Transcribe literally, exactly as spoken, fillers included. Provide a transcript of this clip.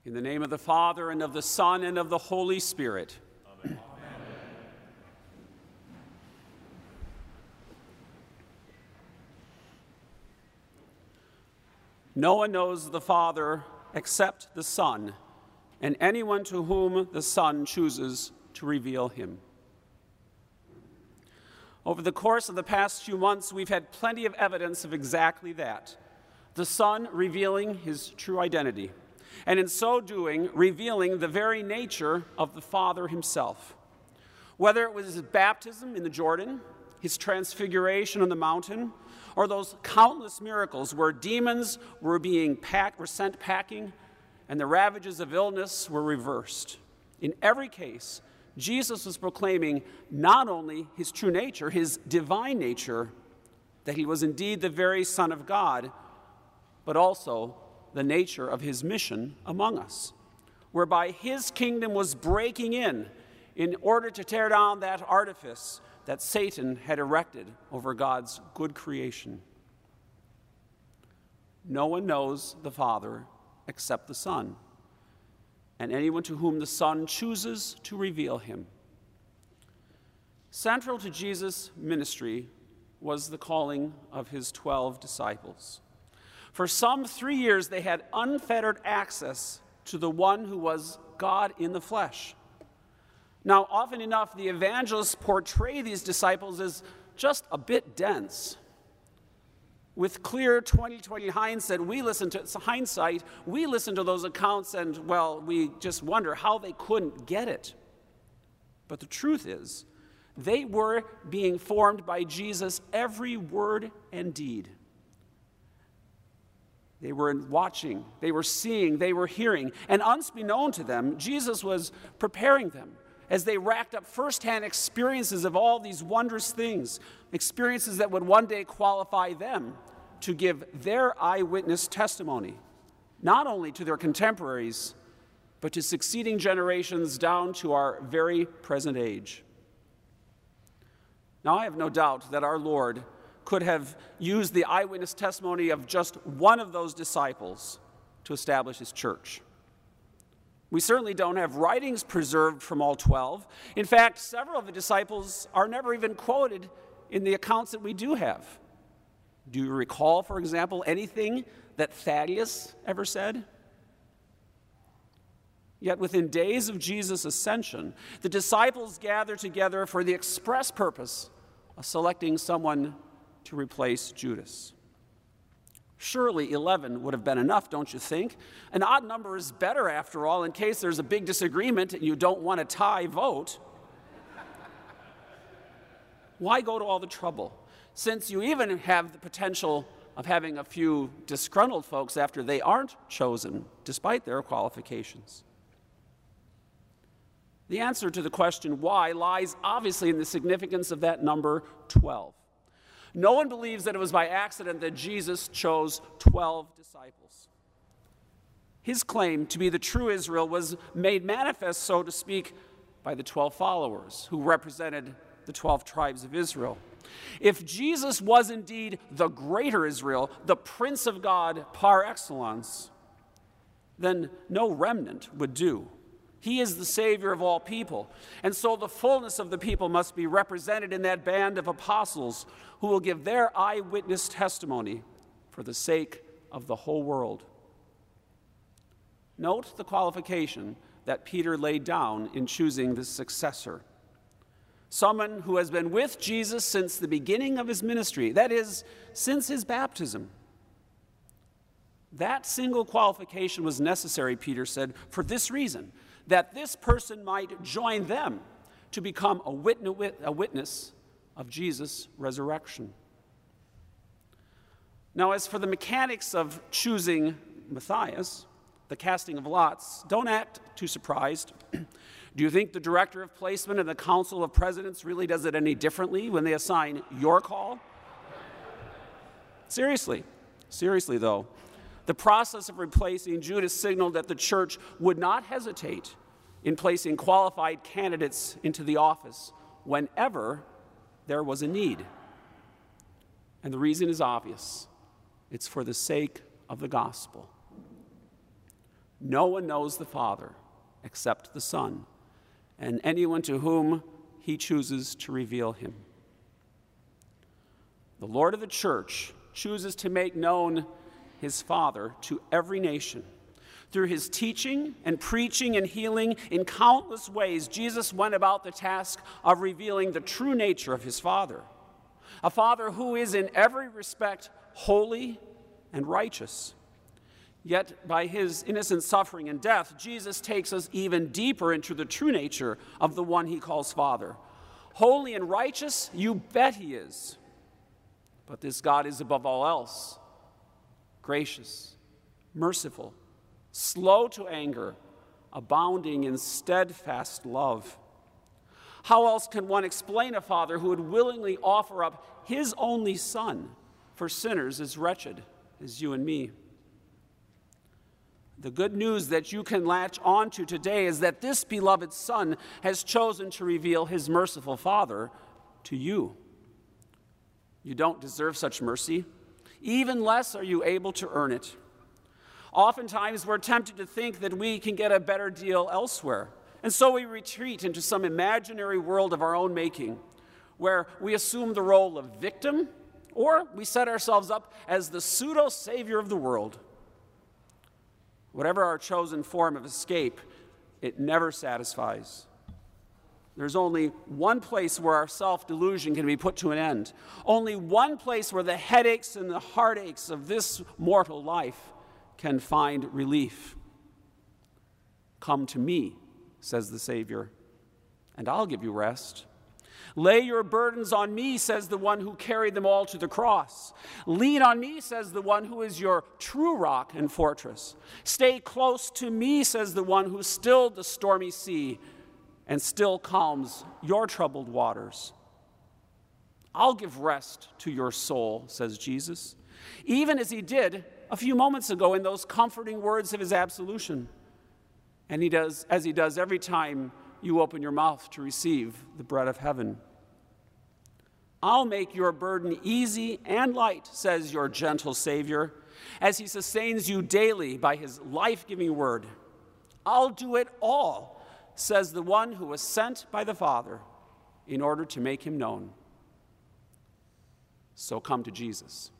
In the name of the Father, and of the Son, and of the Holy Spirit. Amen. No one knows the Father except the Son, and anyone to whom the Son chooses to reveal him. Over the course of the past few months, we've had plenty of evidence of exactly that. The Son revealing his true identity, and in so doing, revealing the very nature of the Father himself. Whether it was his baptism in the Jordan, his transfiguration on the mountain, or those countless miracles where demons were being packed, were sent packing, and the ravages of illness were reversed. In every case, Jesus was proclaiming not only his true nature, his divine nature, that he was indeed the very Son of God, but also the nature of his mission among us, whereby his kingdom was breaking in in order to tear down that artifice that Satan had erected over God's good creation. No one knows the Father except the Son, and anyone to whom the Son chooses to reveal him. Central to Jesus' ministry was the calling of his twelve disciples. For some three years, they had unfettered access to the one who was God in the flesh. Now, often enough, the evangelists portray these disciples as just a bit dense. With clear twenty twenty hindsight, we listen to hindsight, we listen to those accounts and, well, we just wonder how they couldn't get it. But the truth is, they were being formed by Jesus' every word and deed. They were watching, they were seeing, they were hearing, and unbeknown to them, Jesus was preparing them as they racked up firsthand experiences of all these wondrous things, experiences that would one day qualify them to give their eyewitness testimony, not only to their contemporaries, but to succeeding generations down to our very present age. Now, I have no doubt that our Lord could have used the eyewitness testimony of just one of those disciples to establish his church. We certainly don't have writings preserved from all twelve. In fact, several of the disciples are never even quoted in the accounts that we do have. Do you recall, for example, anything that Thaddeus ever said? Yet within days of Jesus' ascension, the disciples gathered together for the express purpose of selecting someone to replace Judas. Surely eleven would have been enough, don't you think? An odd number is better, after all, in case there's a big disagreement and you don't want a tie vote. Why go to all the trouble, since you even have the potential of having a few disgruntled folks after they aren't chosen, despite their qualifications? The answer to the question why lies obviously in the significance of that number twelve. No one believes that it was by accident that Jesus chose twelve disciples. His claim to be the true Israel was made manifest, so to speak, by the twelve followers who represented the twelve tribes of Israel. If Jesus was indeed the greater Israel, the Prince of God par excellence, then no remnant would do. He is the Savior of all people. And so the fullness of the people must be represented in that band of apostles who will give their eyewitness testimony for the sake of the whole world. Note the qualification that Peter laid down in choosing the successor. Someone who has been with Jesus since the beginning of his ministry, that is, since his baptism. That single qualification was necessary, Peter said, for this reason, that this person might join them to become a witness of Jesus' resurrection. Now, as for the mechanics of choosing Matthias, the casting of lots, don't act too surprised. Do you think the director of placement and the council of presidents really does it any differently when they assign your call? Seriously, seriously though, the process of replacing Judas signaled that the church would not hesitate in placing qualified candidates into the office whenever there was a need. And the reason is obvious. It's for the sake of the gospel. No one knows the Father except the Son, and anyone to whom he chooses to reveal him. The Lord of the church chooses to make known his Father to every nation. Through his teaching and preaching and healing in countless ways, Jesus went about the task of revealing the true nature of his Father, a Father who is in every respect holy and righteous. Yet by his innocent suffering and death, Jesus takes us even deeper into the true nature of the one he calls Father. Holy and righteous, you bet he is. But this God is above all else gracious, merciful, slow to anger, abounding in steadfast love. How else can one explain a Father who would willingly offer up his only Son for sinners as wretched as you and me? The good news that you can latch onto today is that this beloved Son has chosen to reveal his merciful Father to you. You don't deserve such mercy. Even less are you able to earn it. Oftentimes, we're tempted to think that we can get a better deal elsewhere. And so we retreat into some imaginary world of our own making, where we assume the role of victim, or we set ourselves up as the pseudo-savior of the world. Whatever our chosen form of escape, it never satisfies. There's only one place where our self-delusion can be put to an end. Only one place where the headaches and the heartaches of this mortal life can find relief. Come to me, says the Savior, and I'll give you rest. Lay your burdens on me, says the one who carried them all to the cross. Lean on me, says the one who is your true rock and fortress. Stay close to me, says the one who stilled the stormy sea and still calms your troubled waters. I'll give rest to your soul, says Jesus, even as he did a few moments ago in those comforting words of his absolution. And he does, as he does every time you open your mouth to receive the bread of heaven. I'll make your burden easy and light, says your gentle Savior, as he sustains you daily by his life-giving word. I'll do it all, says the one who was sent by the Father in order to make him known. So come to Jesus.